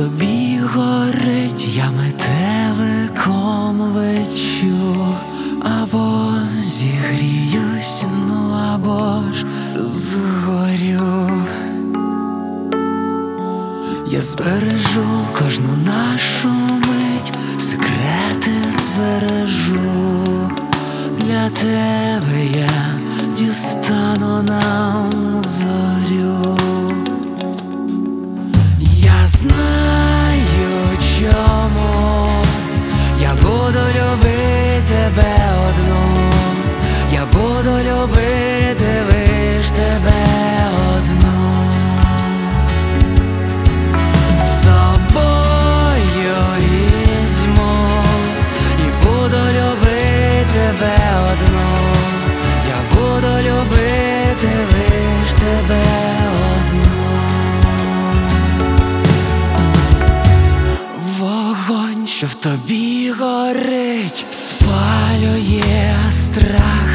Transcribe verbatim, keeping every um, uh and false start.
тобі горить, я метеликом лечу, або зігріюсь, ну або ж згорю. Я збережу кожну нашу мить, секрети збережу. Для тебе я дістану нам зорю. Я знаю, чому я буду любити тебе одну. Я буду любити лиш тебе одну. З собою візьму і буду любити тебе одну. Я буду любити лиш тебе одну. Вогонь, що в тобі горить, спалює страх.